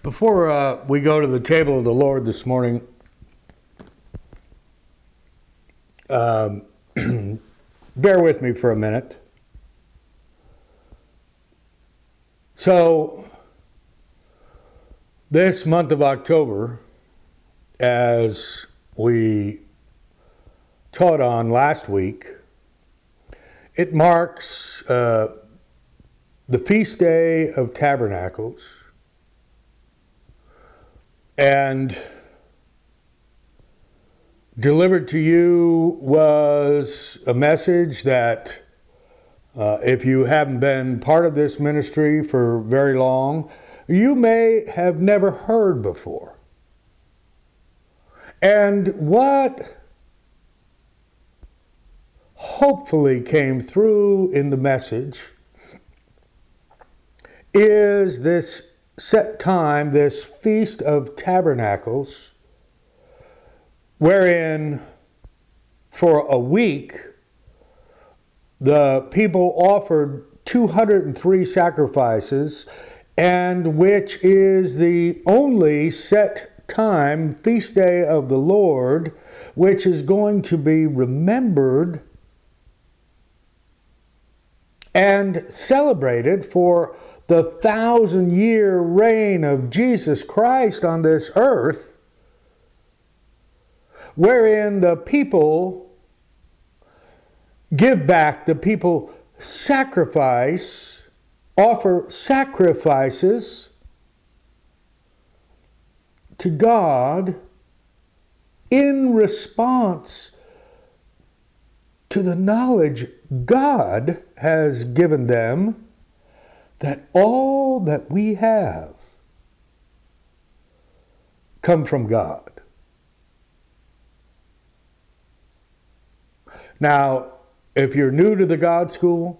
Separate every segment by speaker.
Speaker 1: Before we go to the table of the Lord this morning, bear with me for a minute. So, this month of October, as we taught on last week, it marks the Feast Day of Tabernacles. And delivered to you was a message that if you haven't been part of this ministry for very long, you may have never heard before. And what hopefully came through in the message is this set time, this Feast of Tabernacles, wherein for a week the people offered 203 sacrifices, and which is the only set time, Feast Day of the Lord, which is going to be remembered and celebrated for the 1,000-year reign of Jesus Christ on this earth, wherein the people give back, the people sacrifice, offer sacrifices to God in response to the knowledge God has given them that all that we have come from God. Now, if you're new to the God School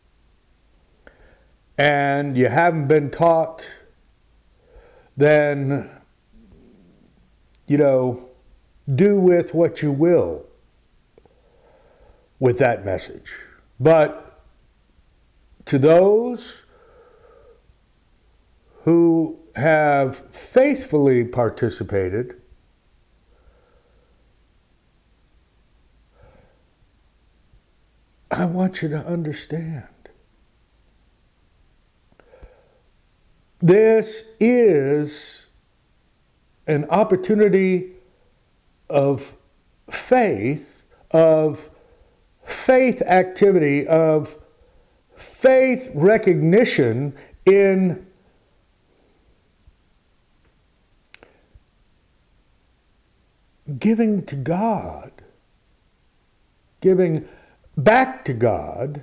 Speaker 1: and you haven't been taught, then, do with what you will with that message. But to those who have faithfully participated, I want you to understand. This is an opportunity of faith activity, of faith recognition in giving to God, giving back to God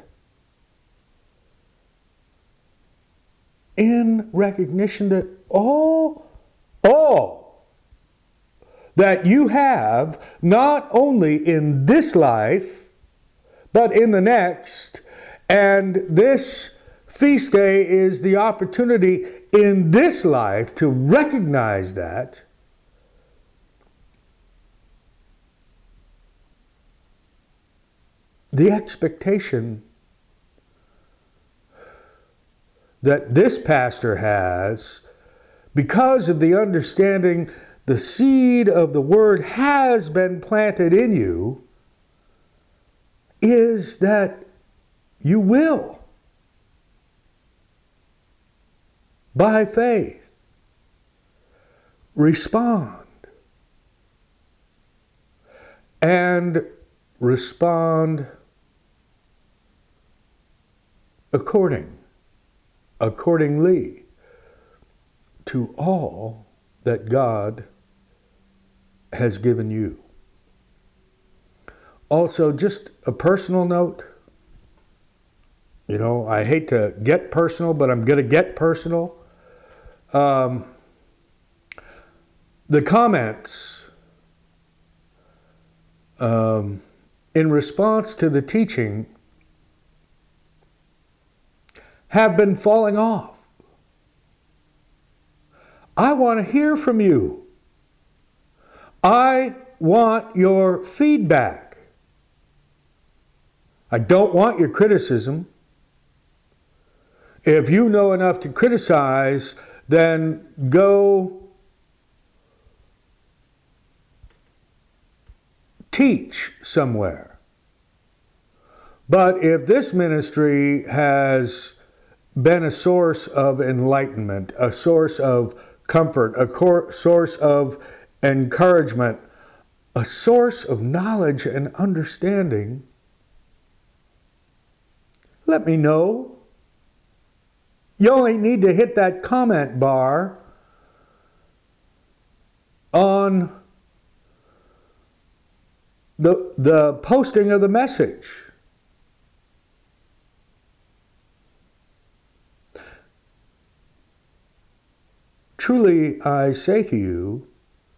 Speaker 1: in recognition that all that you have, not only in this life, but in the next, and this feast day is the opportunity in this life to recognize that, the expectation that this pastor has, because of the understanding the seed of the word has been planted in you, is that you will, by faith, respond. And respond accordingly to all that God has given you. Also, just a personal note. I hate to get personal, but I'm going to get personal. The comments in response to the teaching have been falling off. I want to hear from you. I want your feedback. I don't want your criticism. If you know enough to criticize, then go teach somewhere. But if this ministry has been a source of enlightenment, a source of comfort, a source of encouragement, a source of knowledge and understanding, let me know. You only need to hit that comment bar on the posting of the message. Truly, I say to you,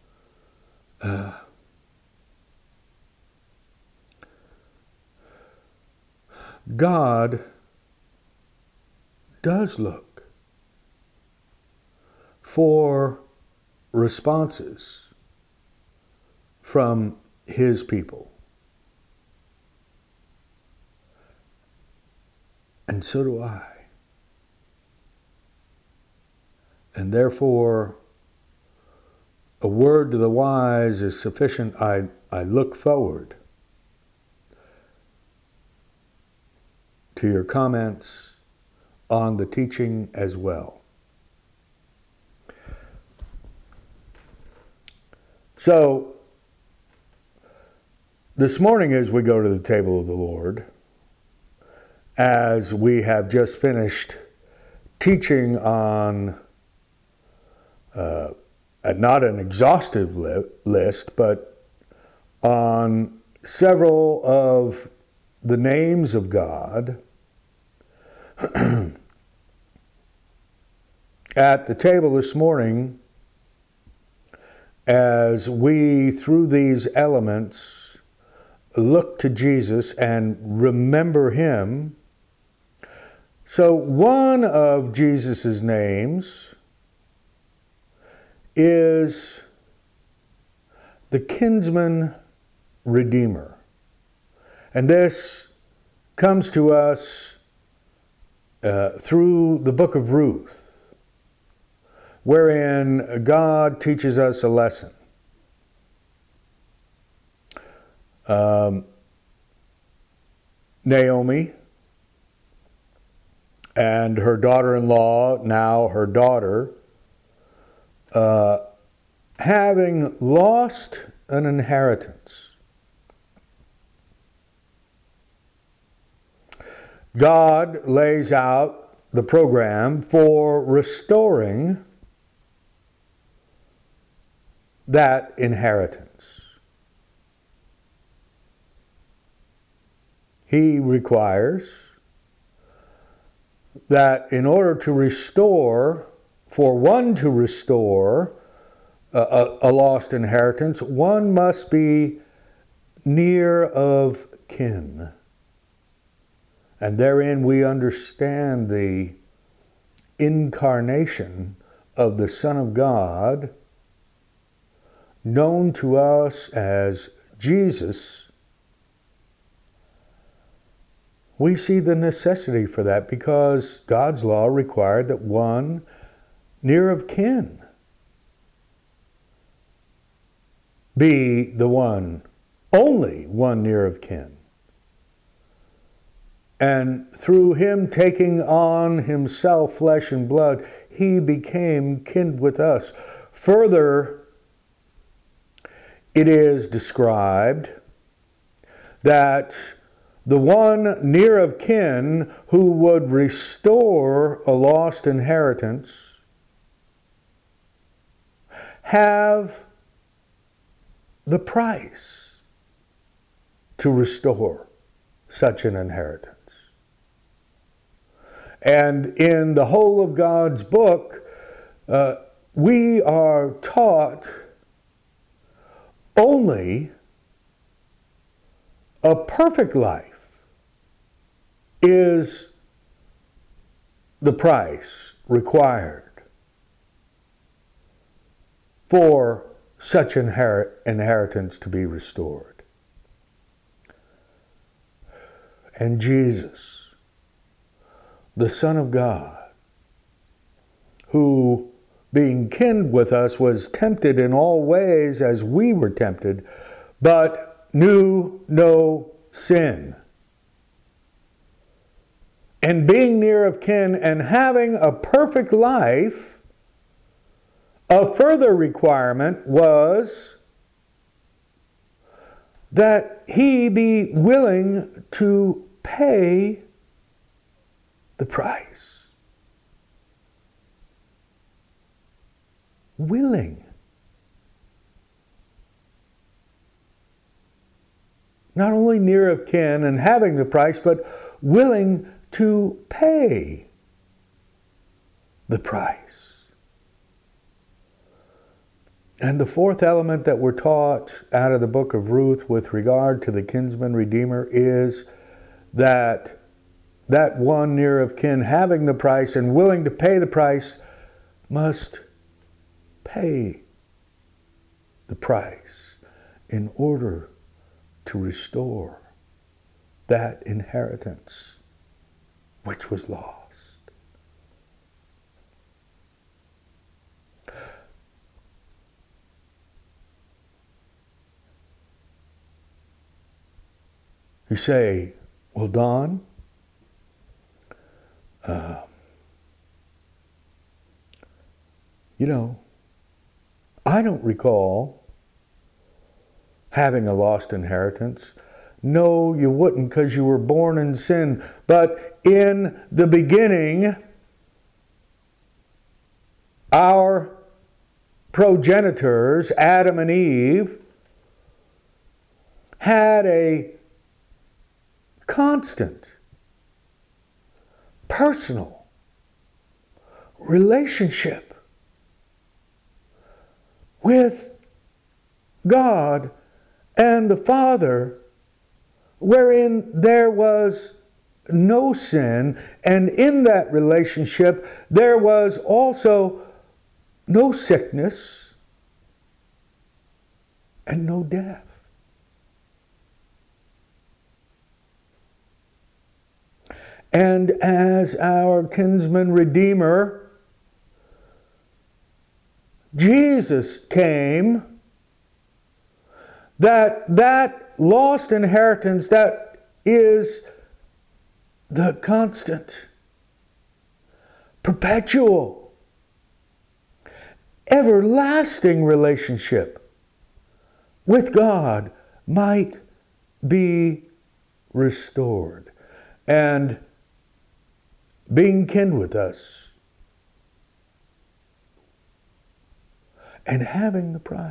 Speaker 1: God does look for responses from His people. And so do I. And therefore, a word to the wise is sufficient. I look forward to your comments on the teaching as well. So, this morning as we go to the table of the Lord, as we have just finished teaching on not an exhaustive list, but on several of the names of God, at the table this morning, as we, through these elements, look to Jesus and remember Him. So one of Jesus' names is the kinsman redeemer. And this comes to us through the book of Ruth, wherein God teaches us a lesson. Naomi and her daughter-in-law, now her daughter, having lost an inheritance, God lays out the program for restoring that inheritance. He requires that in order to restore, for one to restore a lost inheritance, one must be near of kin. And therein we understand the incarnation of the Son of God, known to us as Jesus. We see the necessity for that because God's law required that one near of kin be the one, only one near of kin. And through Him taking on Himself flesh and blood, He became kin with us. Further, it is described that the one near of kin who would restore a lost inheritance have the price to restore such an inheritance. And in the whole of God's book, we are taught only a perfect life is the price required for such inheritance to be restored. And Jesus, the Son of God, who being kin with us, was tempted in all ways as we were tempted, but knew no sin. And being near of kin and having a perfect life, a further requirement was that he be willing to pay the price. Willing. Not only near of kin and having the price, but willing to pay the price. And the fourth element that we're taught out of the book of Ruth with regard to the kinsman redeemer is that one near of kin having the price and willing to pay the price must pay the price in order to restore that inheritance which was lost. You say, well, Don, I don't recall having a lost inheritance. No, you wouldn't, because you were born in sin. But in the beginning, our progenitors, Adam and Eve, had a constant, personal relationship with God and the Father, wherein there was no sin, and in that relationship there was also no sickness and no death. And as our kinsman redeemer, Jesus came, that lost inheritance, that is the constant, perpetual, everlasting relationship with God might be restored. And being kin with us and having the price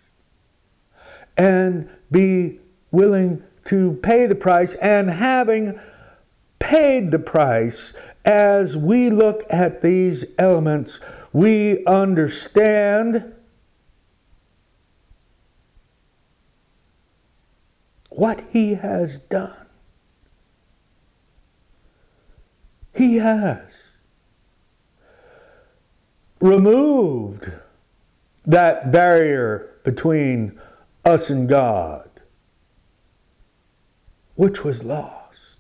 Speaker 1: and be willing to pay the price, and having paid the price, as we look at these elements, we understand what he has done. He has removed that barrier between us and God, which was lost.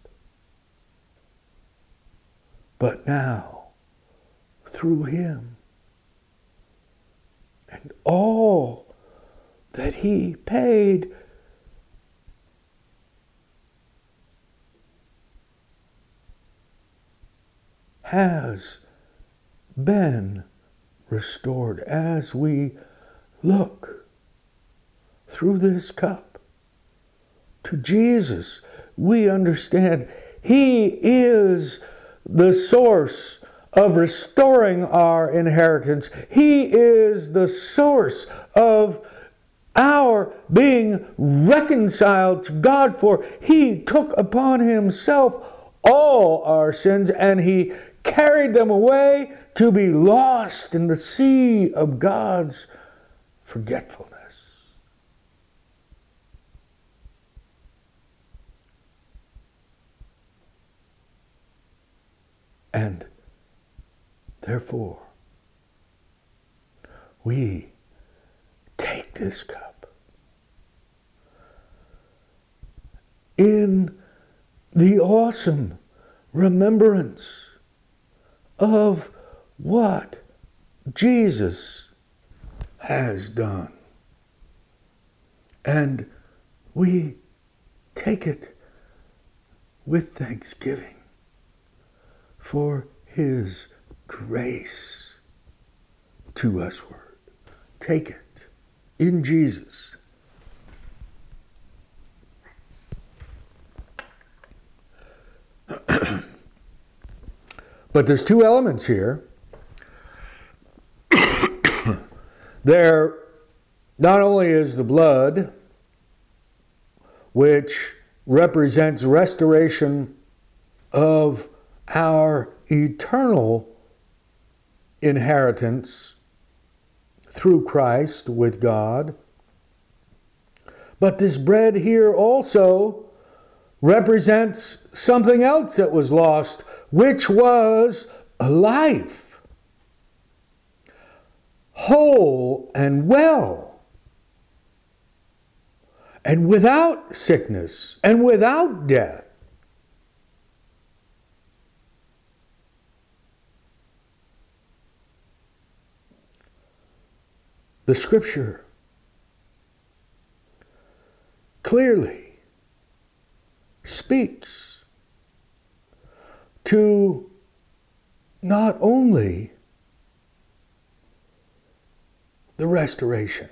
Speaker 1: But now, through him and all that he paid, has been restored. As we look through this cup to Jesus, we understand he is the source of restoring our inheritance. He is the source of our being reconciled to God, for he took upon himself all our sins and he carried them away to be lost in the sea of God's forgetfulness. And therefore, we take this cup in the awesome remembrance of what Jesus has done. And we take it with thanksgiving for His grace to usward. Take it in Jesus. But there's two elements here. There not only is the blood, which represents restoration of our eternal inheritance through Christ with God, but this bread here also represents something else that was lost, which was a life, whole and well, and without sickness and without death. The Scripture clearly speaks to not only the restoration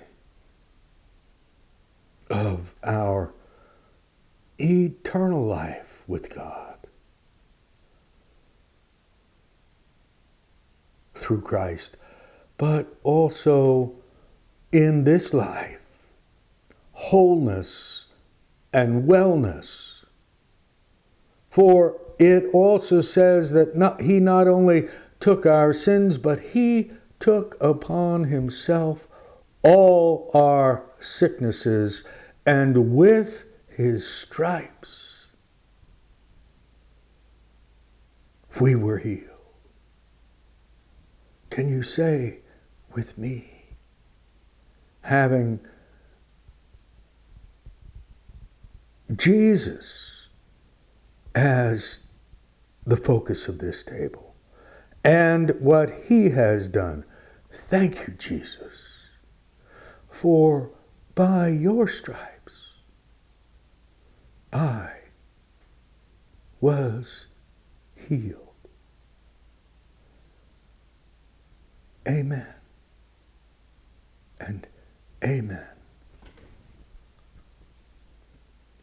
Speaker 1: of our eternal life with God through Christ, but also in this life, wholeness and wellness. For it also says that He not only took our sins, but He took upon Himself all our sicknesses, and with His stripes we were healed. Can you say with me, having Jesus as the focus of this table and what He has done, thank you, Jesus, for by your stripes I was healed. Amen and amen.